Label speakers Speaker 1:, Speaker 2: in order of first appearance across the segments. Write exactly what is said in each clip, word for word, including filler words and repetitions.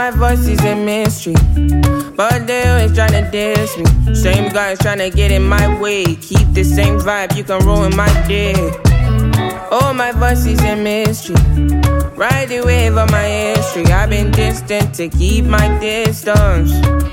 Speaker 1: my voice is a mystery, but they always tryna diss me. Same guys tryna get in my way. Keep the same vibe, you can ruin my day. Oh, my voice is a mystery. Ride the wave of my history. I've been distant to keep my distance.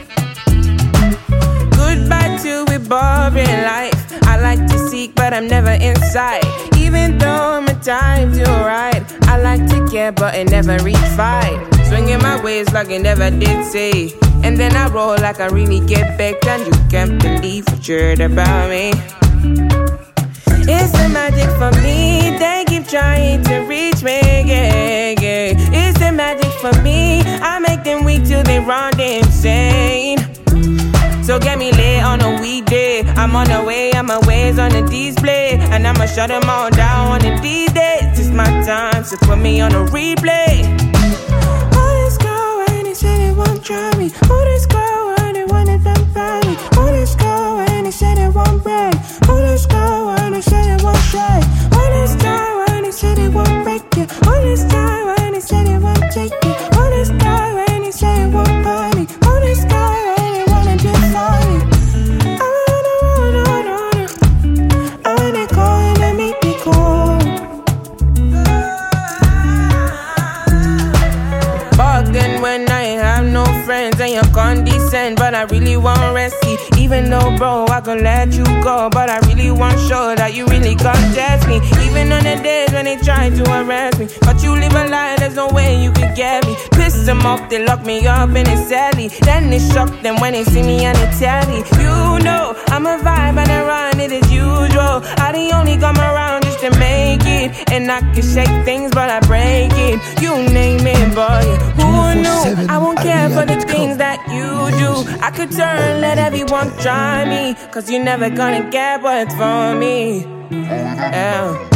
Speaker 1: Goodbye to a boring life. I like to seek, but I'm never inside. Even though my time's alright, I like to care, but it never reach fight. Swinging my ways like I never did say. And then I roll like I really get back. And you can't believe what you heard about me. It's the magic for me. They keep trying to reach me, yeah, yeah. It's the magic for me. I make them weak till they run insane. So get me lit on a weekday. I'm on the way, I'm a ways on the display. And I'ma shut them all down on the D-days. It's my time, so put me on a replay. Oh, this girl, when they say they won't try me. Oh, this girl, when they wanna dump by me. Oh, this girl, when they say they won't break. Oh, this girl, when they say they won't try. Oh, this girl, when they say they won't break you. Oh, this girl, when they say they won't take you. Oh, this girl, when they say they won't buy me. Oh, this girl, when they wanna do sorry. I wanna, wanna, wanna, wanna. I wanna go and I make me cool. Back then when I have no friends and you're condescend, but I really want rescue. Even though, bro, I could let you go, but I really want show that you really can't test me. Even on the days when they try to arrest me, but you live a lie, there's no way you could get me. Piss them off, they lock me up in a celly. Then they shock them when they see me on the telly. You know, I'm a vibe and I run it as usual. I the only come around just to make it. And I can shake things, but I break it. You name it, boy. Who knew? I won't care for the things that you do. I could turn, let everyone try me, cause you're never gonna get what's for me. Yeah.